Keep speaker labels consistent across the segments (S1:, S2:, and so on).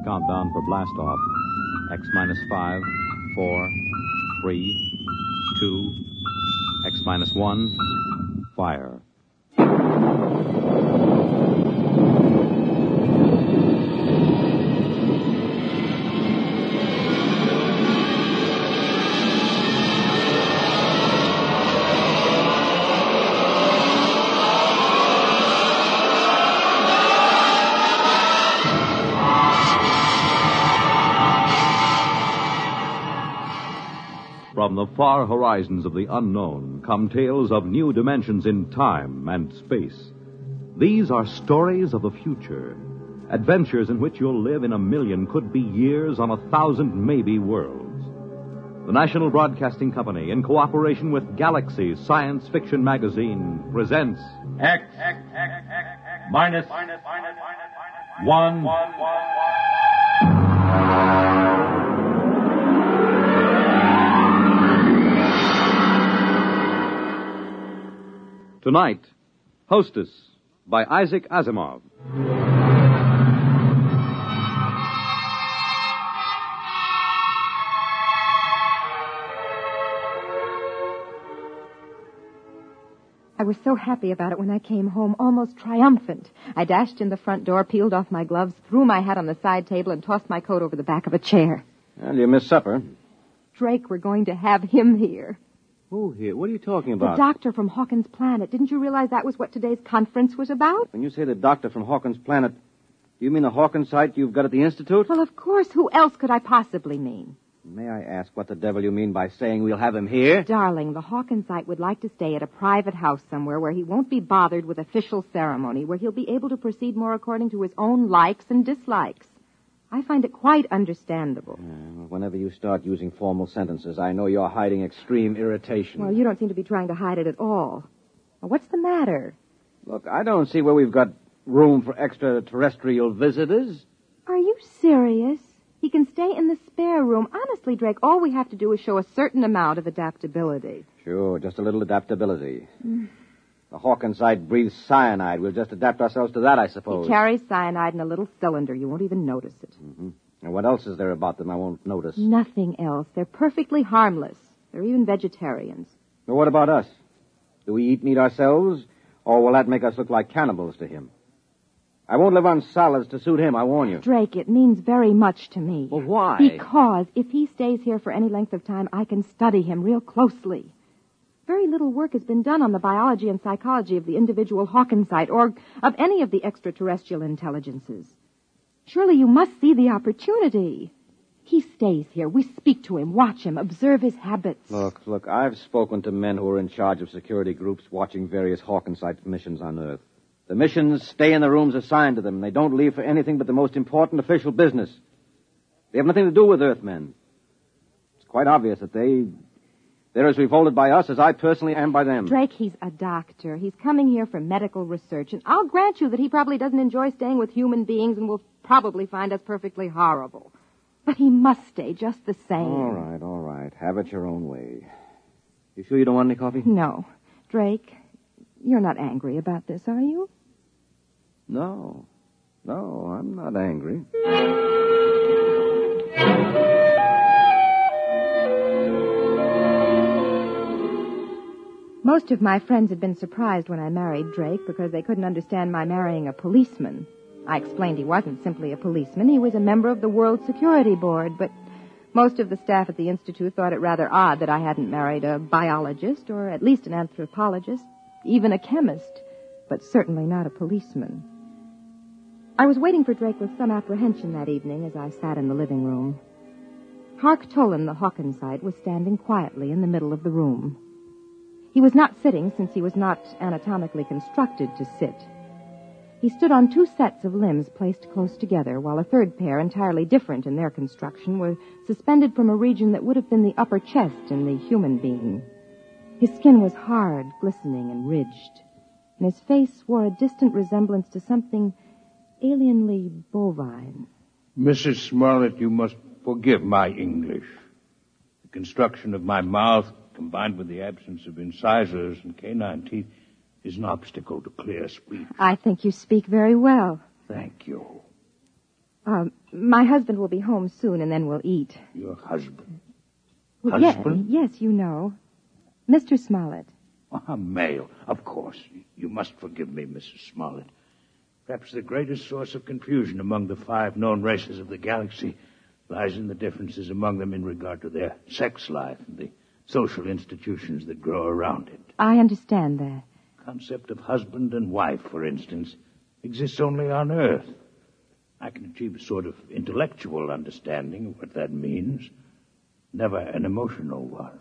S1: Countdown for blast off. X minus 5, 4, 3, 2, X minus 1, fire. From the far horizons of the unknown come tales of new dimensions in time and space. These are stories of the future, adventures in which you'll live in a million could-be years on 1,000 maybe worlds. The National Broadcasting Company, in cooperation with Galaxy Science Fiction Magazine, presents
S2: X minus 1.
S1: Tonight, Hostess by Isaac Asimov.
S3: I was so happy about it when I came home, almost triumphant. I dashed in the front door, peeled off my gloves, threw my hat on the side table, and tossed my coat over the back of a chair.
S4: Well, you missed supper.
S3: Drake, we're going to have him here.
S4: Who here? What are you talking about?
S3: The doctor from Hawkins Planet. Didn't you realize that was what today's conference was about?
S4: When you say the doctor from Hawkins Planet, do you mean the Hawkins site you've got at the Institute?
S3: Well, of course. Who else could I possibly mean?
S4: May I ask what the devil you mean by saying we'll have him here?
S3: Darling, the Hawkins site would like to stay at a private house somewhere where he won't be bothered with official ceremony, where he'll be able to proceed more according to his own likes and dislikes. I find it quite understandable.
S4: Well, whenever you start using formal sentences, I know you're hiding extreme irritation.
S3: Well, you don't seem to be trying to hide it at all. Well, what's the matter?
S4: Look, I don't see where we've got room for extraterrestrial visitors.
S3: Are you serious? He can stay in the spare room. Honestly, Drake, all we have to do is show a certain amount of adaptability.
S4: Sure, just a little adaptability. The Hawkins site breathes cyanide. We'll just adapt ourselves to that, I suppose.
S3: He carries cyanide in a little cylinder. You won't even notice it.
S4: Mm-hmm. And what else is there about them I won't notice?
S3: Nothing else. They're perfectly harmless. They're even vegetarians.
S4: Well, what about us? Do we eat meat ourselves, or will that make us look like cannibals to him? I won't live on salads to suit him, I warn you.
S3: Drake, it means very much to me.
S4: Well, why?
S3: Because if he stays here for any length of time, I can study him real closely. Very little work has been done on the biology and psychology of the individual Hawkins site or of any of the extraterrestrial intelligences. Surely you must see the opportunity. He stays here. We speak to him, watch him, observe his habits.
S4: Look, I've spoken to men who are in charge of security groups watching various Hawkins site missions on Earth. The missions stay in the rooms assigned to them. They don't leave for anything but the most important official business. They have nothing to do with Earthmen. It's quite obvious that they're as revolted by us as I personally am by them.
S3: Drake, he's a doctor. He's coming here for medical research, and I'll grant you that he probably doesn't enjoy staying with human beings and will probably find us perfectly horrible. But he must stay just the same.
S4: All right. Have it your own way. You sure you don't want any coffee?
S3: No. Drake, you're not angry about this, are you?
S4: No, I'm not angry.
S3: Most of my friends had been surprised when I married Drake because they couldn't understand my marrying a policeman. I explained he wasn't simply a policeman. He was a member of the World Security Board, but most of the staff at the Institute thought it rather odd that I hadn't married a biologist or at least an anthropologist, even a chemist, but certainly not a policeman. I was waiting for Drake with some apprehension that evening as I sat in the living room. Hark Tolan, the Hawkins site, was standing quietly in the middle of the room. He was not sitting since he was not anatomically constructed to sit. He stood on two sets of limbs placed close together, while a third pair, entirely different in their construction, were suspended from a region that would have been the upper chest in the human being. His skin was hard, glistening, and ridged, and his face wore a distant resemblance to something alienly bovine.
S5: Mrs. Smollett, you must forgive my English. The construction of my mouth, combined with the absence of incisors and canine teeth, is an obstacle to clear speech.
S3: I think you speak very well.
S5: Thank you.
S3: My husband will be home soon, and then we'll eat.
S5: Your husband?
S3: Well,
S5: Husband?
S3: Yes, you know. Mr. Smollett.
S5: Ah, male. Of course. You must forgive me, Mrs. Smollett. Perhaps the greatest source of confusion among the 5 known races of the galaxy lies in the differences among them in regard to their sex life and the social institutions that grow around it.
S3: I understand that.
S5: The concept of husband and wife, for instance, exists only on Earth. I can achieve a sort of intellectual understanding of what that means, never an emotional one.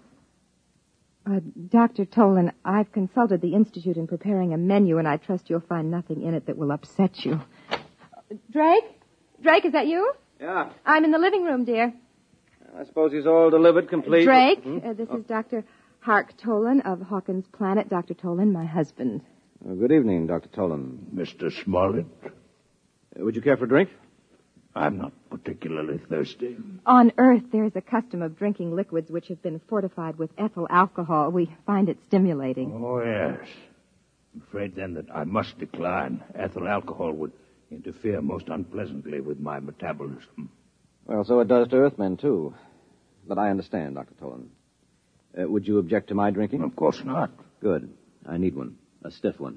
S3: Dr. Tolan, I've consulted the Institute in preparing a menu, and I trust you'll find nothing in it that will upset you. Drake? Drake, is that you?
S4: Yeah.
S3: I'm in the living room, dear.
S4: I suppose he's all delivered, complete.
S3: Drake, this is Dr. Hark Tolan of Hawkins Planet. Dr. Tolan, my husband.
S4: Good evening, Dr. Tolan.
S5: Mr. Smollett?
S4: Would you care for a drink?
S5: I'm not particularly thirsty.
S3: On Earth, there is a custom of drinking liquids which have been fortified with ethyl alcohol. We find it stimulating.
S5: Oh, yes. I'm afraid, then, that I must decline. Ethyl alcohol would interfere most unpleasantly with my metabolism.
S4: Well, so it does to Earthmen, too. But I understand, Dr. Tolan. Would you object to my drinking?
S5: Of course not.
S4: Good. I need one. A stiff one.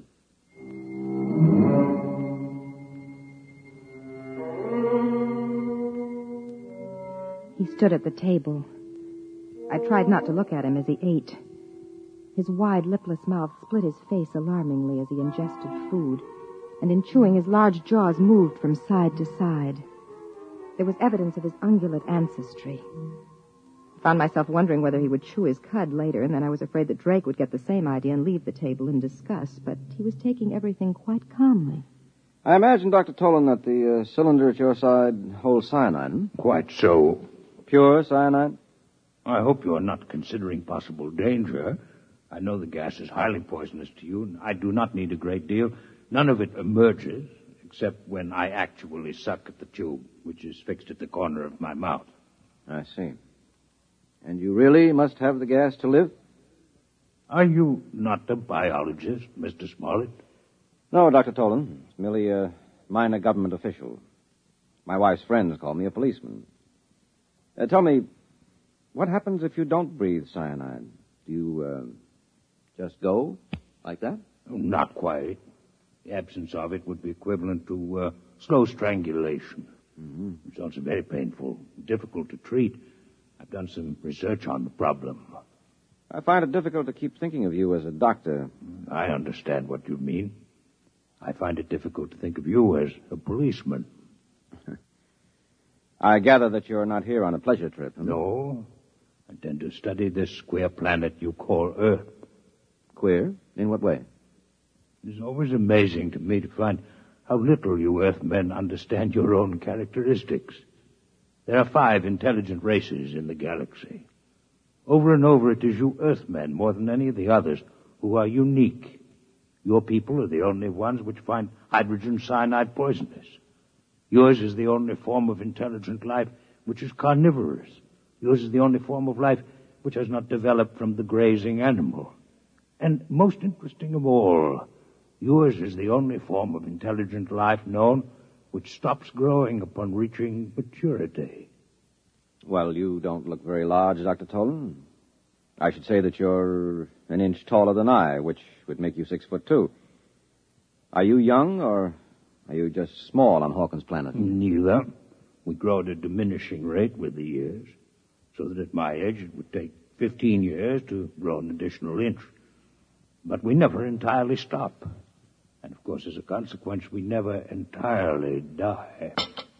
S3: He stood at the table. I tried not to look at him as he ate. His wide, lipless mouth split his face alarmingly as he ingested food, and in chewing, his large jaws moved from side to side. There was evidence of his ungulate ancestry. I found myself wondering whether he would chew his cud later, and then I was afraid that Drake would get the same idea and leave the table in disgust, but he was taking everything quite calmly.
S4: I imagine, Dr. Tolan, that the cylinder at your side holds cyanide, hmm?
S5: Quite so.
S4: Pure cyanide?
S5: I hope you are not considering possible danger. I know the gas is highly poisonous to you, and I do not need a great deal. None of it emerges, except when I actually suck at the tube, which is fixed at the corner of my mouth.
S4: I see. And you really must have the gas to live?
S5: Are you not a biologist, Mr. Smollett?
S4: No, Dr. Tolan. It's merely a minor government official. My wife's friends call me a policeman. Tell me, what happens if you don't breathe cyanide? Do you, just go like that?
S5: Oh, not quite. The absence of it would be equivalent to slow strangulation. Mm-hmm. It's also very painful, difficult to treat. I've done some research on the problem.
S4: I find it difficult to keep thinking of you as a doctor.
S5: I understand what you mean. I find it difficult to think of you as a policeman.
S4: I gather that you're not here on a pleasure trip. Huh?
S5: No. I intend to study this queer planet you call Earth.
S4: Queer? In what way?
S5: It's always amazing to me to find how little you Earthmen understand your own characteristics. There are 5 intelligent races in the galaxy. Over and over, it is you Earthmen, more than any of the others, who are unique. Your people are the only ones which find hydrogen cyanide poisonous. Yours is the only form of intelligent life which is carnivorous. Yours is the only form of life which has not developed from the grazing animal. And most interesting of all, yours is the only form of intelligent life known which stops growing upon reaching maturity.
S4: Well, you don't look very large, Dr. Tolan. I should say that you're an inch taller than I, which would make you 6'2". Are you young, or are you just small on Hawkins Planet?
S5: Neither. We grow at a diminishing rate with the years, so that at my age it would take 15 years to grow an additional inch. But we never entirely stop. And, of course, as a consequence, we never entirely die.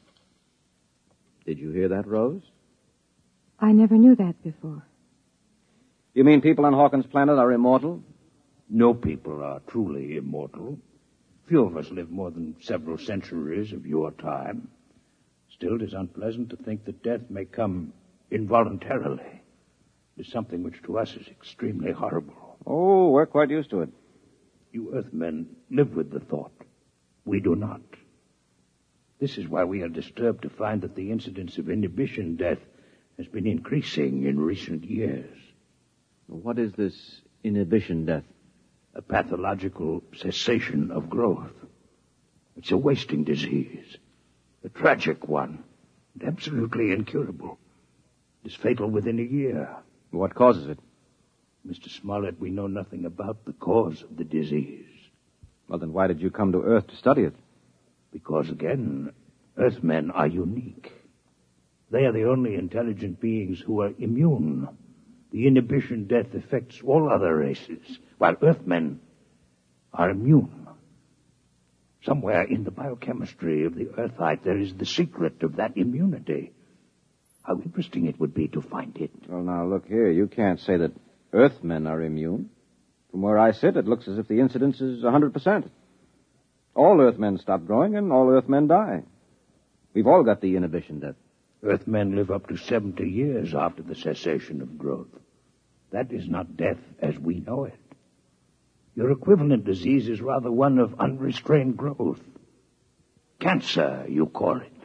S4: Did you hear that, Rose?
S3: I never knew that before.
S4: You mean people on Hawkins Planet are immortal?
S5: No people are truly immortal. Few of us live more than several centuries of your time. Still, it is unpleasant to think that death may come involuntarily. It is something which to us is extremely horrible.
S4: Oh, we're quite used to it.
S5: You Earthmen live with the thought. We do not. This is why we are disturbed to find that the incidence of inhibition death has been increasing in recent years.
S4: What is this inhibition death?
S5: A pathological cessation of growth. It's a wasting disease. A tragic one, and absolutely incurable. It is fatal within a year.
S4: What causes it?
S5: Mr. Smollett, we know nothing about the cause of the disease.
S4: Well, then why did you come to Earth to study it?
S5: Because, again, Earthmen are unique. They are the only intelligent beings who are immune. The inhibition death affects all other races, while Earthmen are immune. Somewhere in the biochemistry of the Earthite there is the secret of that immunity. How interesting it would be to find it.
S4: Well, now, look here. You can't say that Earthmen are immune. From where I sit, it looks as if the incidence is 100%. All Earthmen stop growing, and all Earthmen die. We've all got the inhibition death.
S5: Earthmen live up to 70 years after the cessation of growth. That is not death as we know it. Your equivalent disease is rather one of unrestrained growth. Cancer, you call it.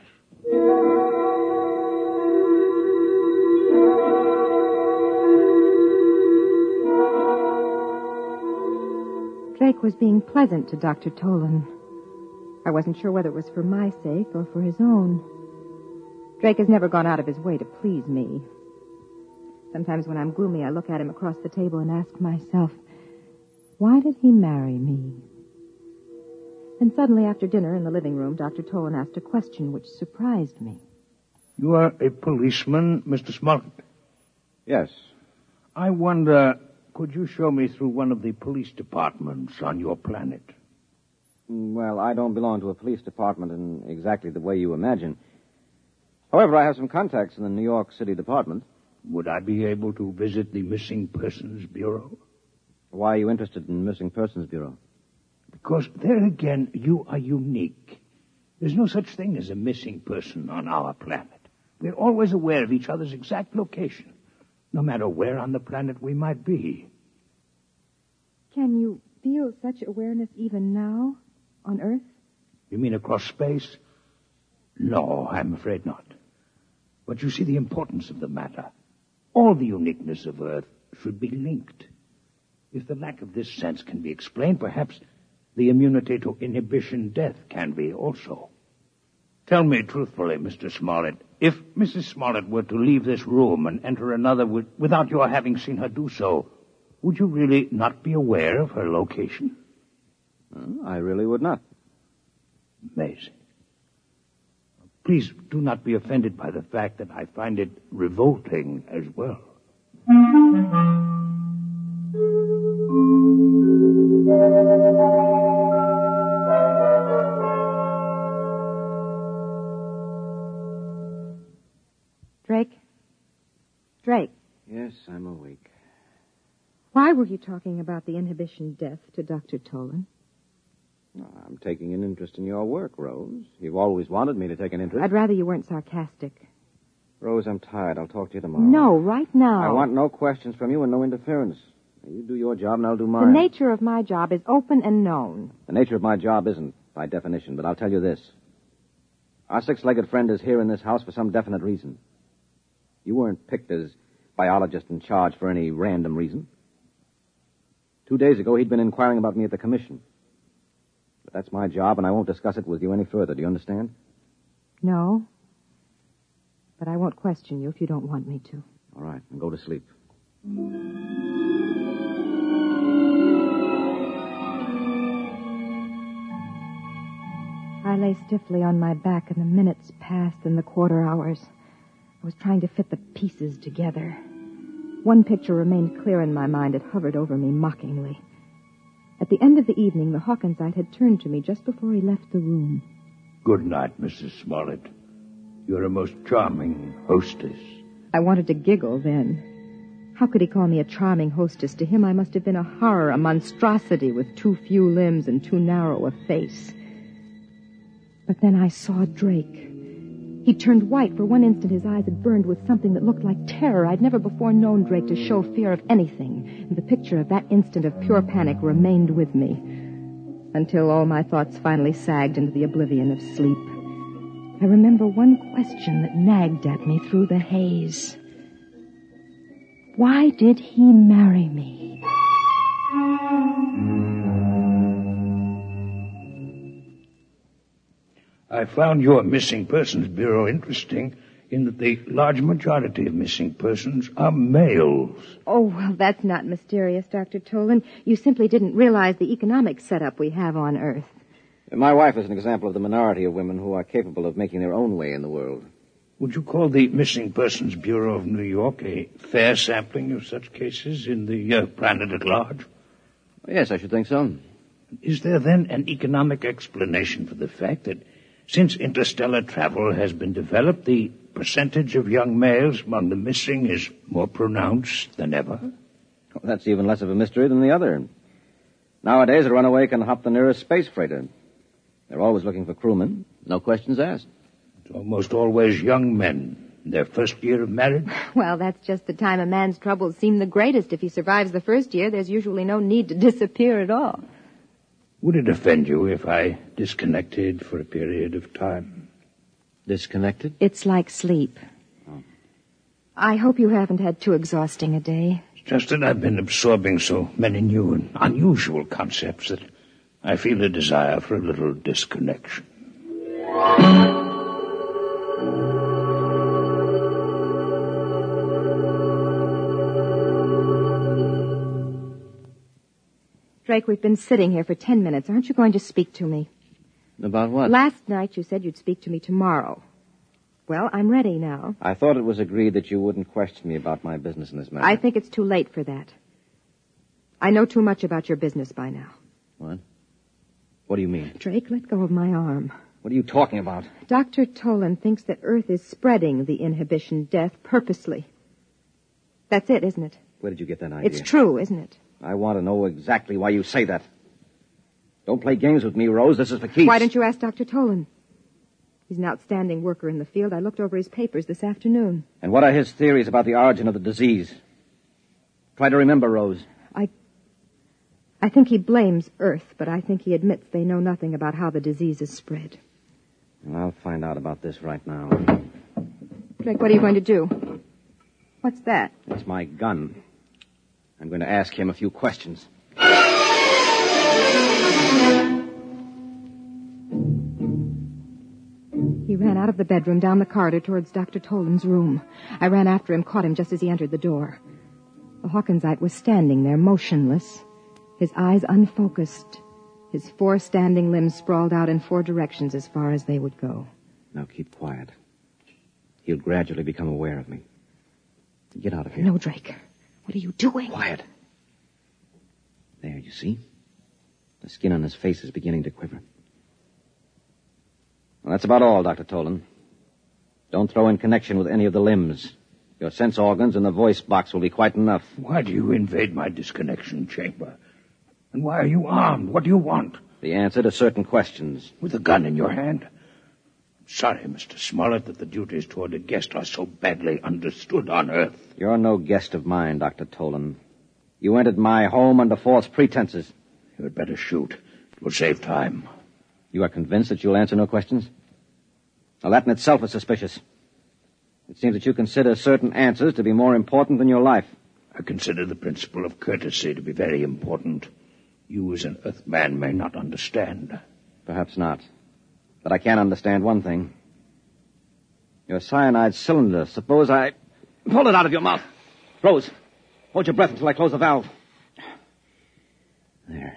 S3: Drake was being pleasant to Dr. Tolan. I wasn't sure whether it was for my sake or for his own. Drake has never gone out of his way to please me. Sometimes when I'm gloomy, I look at him across the table and ask myself, why did he marry me? And suddenly, after dinner in the living room, Dr. Tolan asked a question which surprised me.
S5: You are a policeman, Mr. Smollett?
S4: Yes.
S5: I wonder, could you show me through one of the police departments on your planet?
S4: Well, I don't belong to a police department in exactly the way you imagine. However, I have some contacts in the New York City Department.
S5: Would I be able to visit the Missing Persons Bureau?
S4: Why are you interested in the Missing Persons Bureau?
S5: Because there again, you are unique. There's no such thing as a missing person on our planet. We're always aware of each other's exact location, no matter where on the planet we might be.
S3: Can you feel such awareness even now, on Earth?
S5: You mean across space? No, I'm afraid not. But you see the importance of the matter. All the uniqueness of Earth should be linked. If the lack of this sense can be explained, perhaps the immunity to inhibition death can be also. Tell me truthfully, Mr. Smollett, if Mrs. Smollett were to leave this room and enter another without your having seen her do so, would you really not be aware of her location?
S4: I really would not.
S5: Amazing. Please do not be offended by the fact that I find it revolting as well.
S3: Drake.
S4: Yes, I'm awake.
S3: Why were you talking about the inhibition death to Dr. Tolan?
S4: I'm taking an interest in your work, Rose. You've always wanted me to take an interest.
S3: I'd rather you weren't sarcastic.
S4: Rose, I'm tired. I'll talk to you tomorrow.
S3: No, right now.
S4: I want no questions from you and no interference. You do your job and I'll do mine.
S3: The nature of my job is open and known.
S4: The nature of my job isn't, by definition, but I'll tell you this. Our six-legged friend is here in this house for some definite reason. You weren't picked as biologist in charge for any random reason. 2 days ago, he'd been inquiring about me at the commission. But that's my job, and I won't discuss it with you any further. Do you understand?
S3: No. But I won't question you if you don't want me to.
S4: All right, then go to sleep.
S3: I lay stiffly on my back, and the minutes passed and the quarter hours. I was trying to fit the pieces together. One picture remained clear in my mind. It hovered over me mockingly. At the end of the evening, the Hawkinsite had turned to me just before he left the room.
S5: Good night, Mrs. Smollett. You're a most charming hostess.
S3: I wanted to giggle then. How could he call me a charming hostess? To him, I must have been a horror, a monstrosity with too few limbs and too narrow a face. But then I saw Drake. He turned white. For one instant, his eyes had burned with something that looked like terror. I'd never before known Drake to show fear of anything, and the picture of that instant of pure panic remained with me, until all my thoughts finally sagged into the oblivion of sleep. I remember one question that nagged at me through the haze. Why did he marry me?
S5: I found your Missing Persons Bureau interesting in that the large majority of missing persons are males.
S3: Oh, well, that's not mysterious, Dr. Tolan. You simply didn't realize the economic setup we have on Earth.
S4: My wife is an example of the minority of women who are capable of making their own way in the world.
S5: Would you call the Missing Persons Bureau of New York a fair sampling of such cases in the planet at large?
S4: Yes, I should think so.
S5: Is there then an economic explanation for the fact that since interstellar travel has been developed, the percentage of young males among the missing is more pronounced than ever?
S4: Well, that's even less of a mystery than the other. Nowadays, a runaway can hop the nearest space freighter. They're always looking for crewmen. No questions asked.
S5: It's almost always young men in their first year of marriage.
S3: Well, that's just the time a man's troubles seem the greatest. If he survives the first year, there's usually no need to disappear at all.
S5: Would it offend you if I disconnected for a period of time?
S4: Disconnected?
S3: It's like sleep.
S4: Oh.
S3: I hope you haven't had too exhausting a day.
S5: It's just that I've been absorbing so many new and unusual concepts that I feel a desire for a little disconnection.
S3: Drake, we've been sitting here for 10 minutes. Aren't you going to speak to me?
S4: About what?
S3: Last night you said you'd speak to me tomorrow. Well, I'm ready now.
S4: I thought it was agreed that you wouldn't question me about my business in this matter.
S3: I think it's too late for that. I know too much about your business by now.
S4: What? What do you mean?
S3: Drake, let go of my arm.
S4: What are you talking about?
S3: Dr. Tolan thinks that Earth is spreading the inhibition death purposely. That's it, isn't it?
S4: Where did you get that idea?
S3: It's true, isn't it?
S4: I want to know exactly why you say that. Don't play games with me, Rose. This is for keeps.
S3: Why don't you ask Dr. Tolan? He's an outstanding worker in the field. I looked over his papers this afternoon.
S4: And what are his theories about the origin of the disease? Try to remember, Rose.
S3: I think he blames Earth, but I think he admits they know nothing about how the disease is spread.
S4: Well, I'll find out about this right now.
S3: Drake, what are you going to do? What's that?
S4: It's my gun. I'm going to ask him a few questions.
S3: He ran out of the bedroom, down the corridor towards Dr. Tolan's room. I ran after him, caught him just as he entered the door. The Hawkinsite was standing there, motionless, his eyes unfocused, his 4 standing limbs sprawled out in 4 directions as far as they would go.
S4: Now keep quiet. He'll gradually become aware of me. Get out of here.
S3: No, Drake. What are you doing?
S4: Quiet. There, you see? The skin on his face is beginning to quiver. Well, that's about all, Dr. Tolan. Don't throw in connection with any of the limbs. Your sense organs and the voice box will be quite enough.
S5: Why do you invade my disconnection chamber? And why are you armed? What do you want?
S4: The answer to certain questions.
S5: With a gun in your hand? I'm sorry, Mr. Smollett, that the duties toward a guest are so badly understood on Earth.
S4: You're no guest of mine, Dr. Tolan. You entered my home under false pretenses.
S5: You had better shoot. It will save time.
S4: You are convinced that you'll answer no questions? Now, that in itself is suspicious. It seems that you consider certain answers to be more important than your life.
S5: I consider the principle of courtesy to be very important. You as an Earthman may not understand.
S4: Perhaps not. But I can understand one thing. Your cyanide cylinder. Suppose I pull it out of your mouth. Rose, hold your breath until I close the valve. There.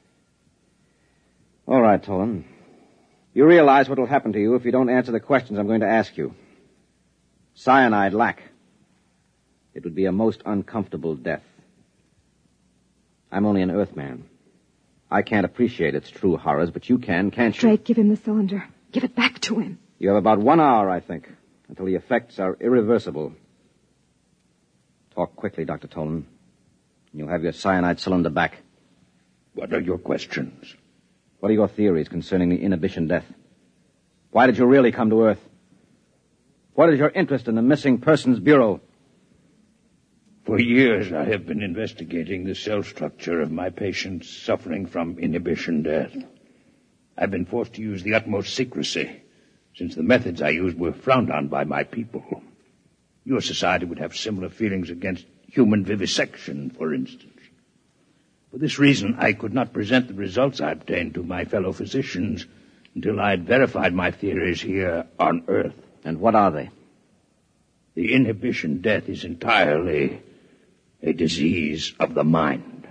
S4: All right, Tolan. You realize what will happen to you if you don't answer the questions I'm going to ask you. Cyanide lack. It would be a most uncomfortable death. I'm only an Earthman. I can't appreciate its true horrors, but you can, can't you?
S3: Drake, give him the cylinder. Give it back to him.
S4: You have about 1 hour, I think, until the effects are irreversible. Talk quickly, Dr. Tolan. and You'll have your cyanide cylinder back.
S5: What are your questions?
S4: What are your theories concerning the inhibition death? Why did you really come to Earth? What is your interest in the Missing Persons Bureau?
S5: For years, I have been investigating the cell structure of my patients suffering from inhibition death. I've been forced to use the utmost secrecy, since the methods I used were frowned on by my people. Your society would have similar feelings against human vivisection, for instance. For this reason, I could not present the results I obtained to my fellow physicians, until I had verified my theories here on Earth.
S4: And what are they?
S5: The inhibition death is entirely a disease of the mind.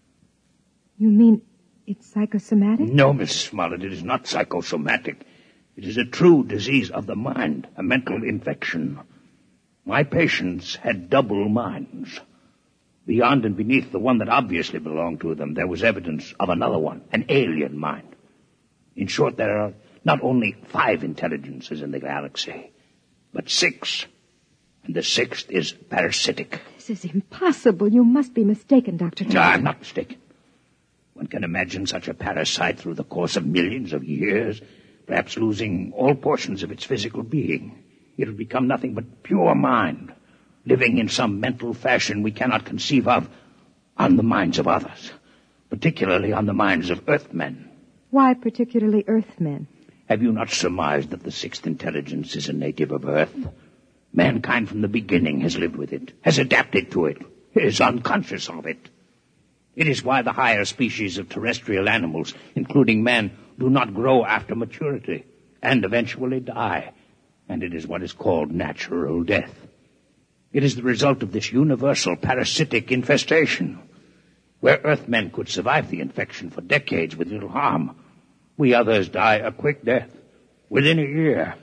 S3: You mean it's psychosomatic?
S5: No, Miss Smollett, it is not psychosomatic. It is a true disease of the mind, a mental infection. My patients had double minds. Beyond and beneath the one that obviously belonged to them, there was evidence of another one, an alien mind. In short, there are not only 5 intelligences in the galaxy, but 6. And the 6th is parasitic.
S3: This is impossible. You must be mistaken, Dr.
S5: No, I'm not mistaken. One can imagine such a parasite through the course of millions of years, perhaps losing all portions of its physical being. It will become nothing but pure mind, living in some mental fashion we cannot conceive of on the minds of others, particularly on the minds of Earthmen.
S3: Why particularly Earthmen?
S5: Have you not surmised that the 6th intelligence is a native of Earth? Mankind from the beginning has lived with it, has adapted to it, is unconscious of it. It is why the higher species of terrestrial animals, including man, do not grow after maturity and eventually die. And it is what is called natural death. It is the result of this universal parasitic infestation. Where Earthmen could survive the infection for decades with little harm, we others die a quick death within a year.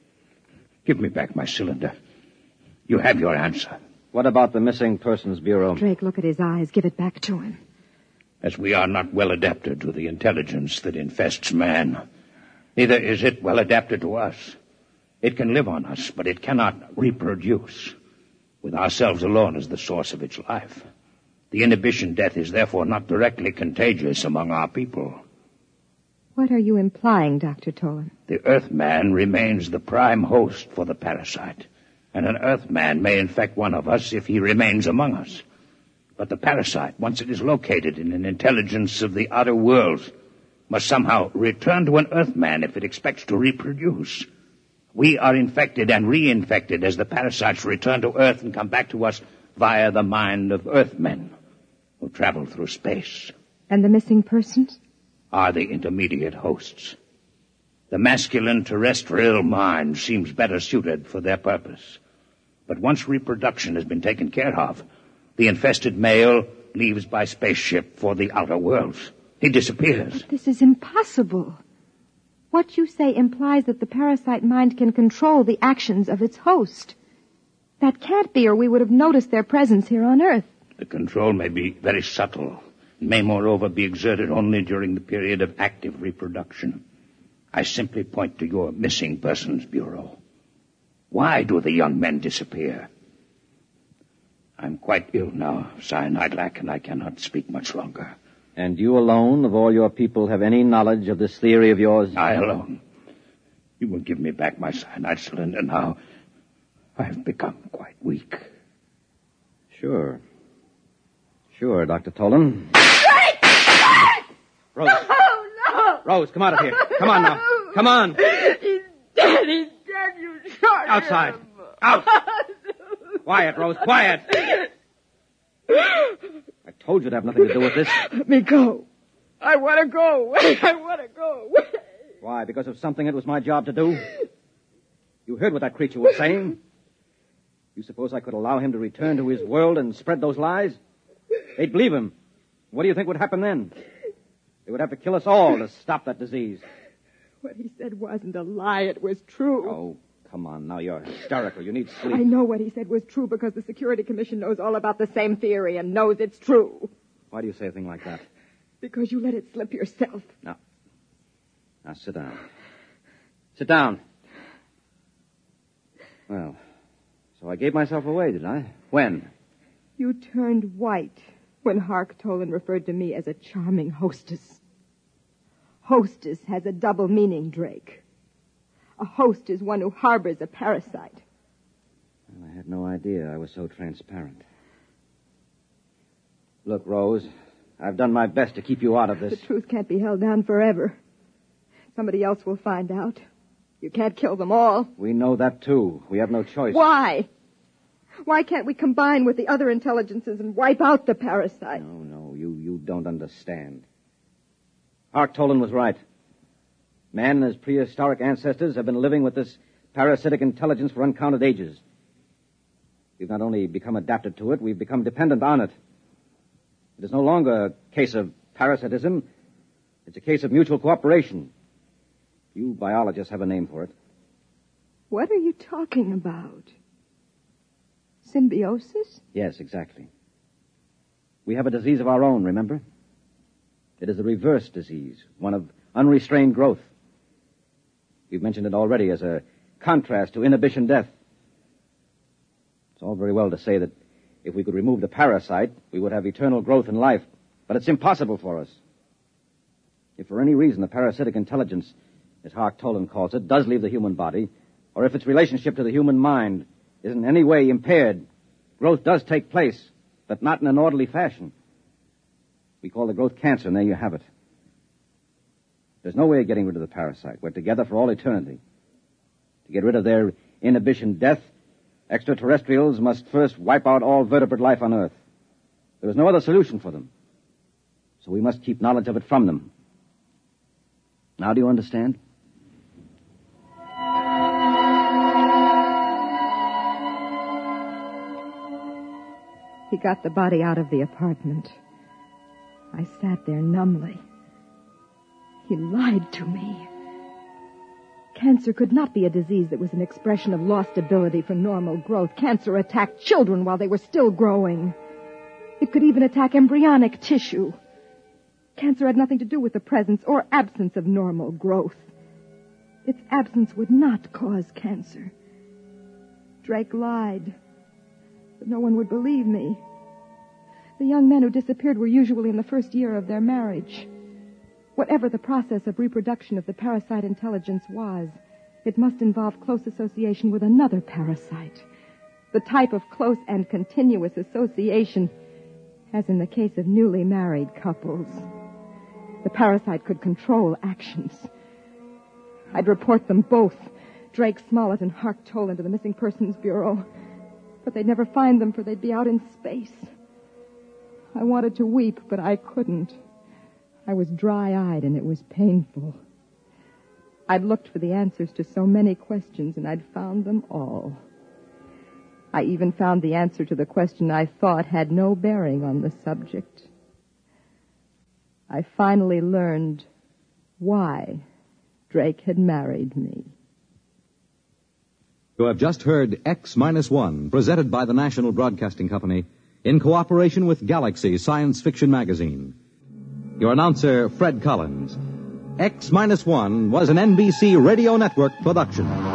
S5: Give me back my cylinder. You have your answer.
S4: What about the Missing Persons Bureau?
S3: Drake, look at his eyes. Give it back to him.
S5: As we are not well adapted to the intelligence that infests man, neither is it well adapted to us. It can live on us, but it cannot reproduce, with ourselves alone as the source of its life. The inhibition death is therefore not directly contagious among our people.
S3: What are you implying, Dr. Tolan?
S5: The Earthman remains the prime host for the parasite, and an Earthman may infect one of us if he remains among us. But the parasite, once it is located in an intelligence of the outer worlds, must somehow return to an Earthman if it expects to reproduce. We are infected and reinfected as the parasites return to Earth and come back to us via the mind of Earthmen who travel through space.
S3: And the missing persons?
S5: Are the intermediate hosts. The masculine terrestrial mind seems better suited for their purpose. But once reproduction has been taken care of, the infested male leaves by spaceship for the outer worlds. He disappears.
S3: This is impossible. What you say implies that the parasite mind can control the actions of its host. That can't be, or we would have noticed their presence here on Earth.
S5: The control may be very subtle. It may, moreover, be exerted only during the period of active reproduction. I simply point to your Missing Persons Bureau. Why do the young men disappear? I'm quite ill now, cyanide lack, and I cannot speak much longer.
S4: And you alone of all your people have any knowledge of this theory of yours?
S5: I alone. You will give me back my cyanide cylinder now. I've become quite weak.
S4: Sure. Sure, Dr. Tolan. Rose.
S3: No!
S4: Rose, come out of here. Come on now. Come on.
S3: He's dead. He's dead. You shot him.
S4: Outside. Out. Quiet, Rose. Quiet. I told you to have nothing to do with this.
S3: Let me go. I want to go. I want to go.
S4: Why? Because of something it was my job to do? You heard what that creature was saying. You suppose I could allow him to return to his world and spread those lies? They'd believe him. What do you think would happen then? They would have to kill us all to stop that disease.
S3: What he said wasn't a lie. It was true.
S4: Oh, come on now. You're hysterical. You need sleep.
S3: I know what he said was true because the Security Commission knows all about the same theory and knows it's true.
S4: Why do you say a thing like that?
S3: Because you let it slip yourself.
S4: Now sit down. Sit down. Well, so I gave myself away, did I? When?
S3: You turned white when Hark Tolan referred to me as a charming hostess. Hostess has a double meaning, Drake. A host is one who harbors a parasite.
S4: Well, I had no idea I was so transparent. Look, Rose, I've done my best to keep you out of this.
S3: The truth can't be held down forever. Somebody else will find out. You can't kill them all.
S4: We know that, too. We have no choice.
S3: Why? Why can't we combine with the other intelligences and wipe out the parasite?
S4: No, you don't understand. Hark Tolan was right. Man and his prehistoric ancestors have been living with this parasitic intelligence for uncounted ages. We've not only become adapted to it, we've become dependent on it. It is no longer a case of parasitism. It's a case of mutual cooperation. You biologists have a name for it.
S3: What are you talking about? Symbiosis?
S4: Yes, exactly. We have a disease of our own, remember? It is a reverse disease, one of unrestrained growth. We've mentioned it already as a contrast to inhibition death. It's all very well to say that if we could remove the parasite, we would have eternal growth in life, but it's impossible for us. If for any reason the parasitic intelligence, as Hark Tolan calls it, does leave the human body, or if its relationship to the human mind is in any way impaired, growth does take place, but not in an orderly fashion. We call the growth cancer, and there you have it. There's no way of getting rid of the parasite. We're together for all eternity. To get rid of their inhibition death, extraterrestrials must first wipe out all vertebrate life on Earth. There is no other solution for them. So we must keep knowledge of it from them. Now do you understand?
S3: He got the body out of the apartment. I sat there numbly. He lied to me. Cancer could not be a disease that was an expression of lost ability for normal growth. Cancer attacked children while they were still growing. It could even attack embryonic tissue. Cancer had nothing to do with the presence or absence of normal growth. Its absence would not cause cancer. Drake lied, but no one would believe me. The young men who disappeared were usually in the first year of their marriage. Whatever the process of reproduction of the parasite intelligence was, it must involve close association with another parasite. The type of close and continuous association, as in the case of newly married couples. The parasite could control actions. I'd report them both, Drake Smollett and Hark Tolan, to the Missing Persons Bureau. But they'd never find them, for they'd be out in space. I wanted to weep, but I couldn't. I was dry-eyed, and it was painful. I'd looked for the answers to so many questions, and I'd found them all. I even found the answer to the question I thought had no bearing on the subject. I finally learned why Drake had married me.
S1: You have just heard X-1, presented by the National Broadcasting Company in cooperation with Galaxy Science Fiction Magazine. Your announcer, Fred Collins. X-1 was an NBC Radio Network production.